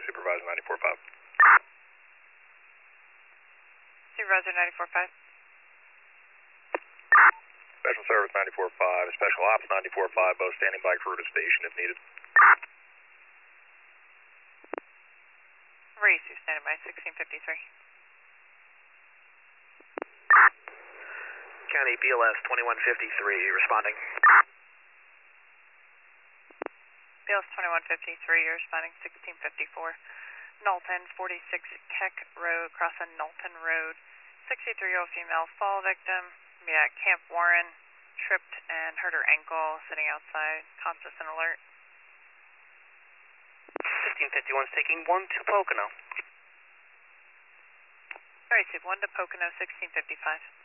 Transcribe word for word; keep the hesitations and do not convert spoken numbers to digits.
Supervisor ninety-four five. Supervisor ninety-four five. Special Service ninety-four five, Special Ops ninety-four five, both standing by crew to station if needed. Race, you're standing by sixteen fifty-three. County B L S twenty-one fifty-three, responding. B L S twenty-one fifty-three, you're responding sixteen fifty-four. Knowlton, forty-six Keck Road, crossing Knowlton Road. sixty-three-year-old female fall victim. Be at Camp Warren, tripped and hurt her ankle, sitting outside, conscious and alert. fifteen fifty-one, taking one to Pocono. Sorry, Sub, one to Pocono, sixteen fifty-five.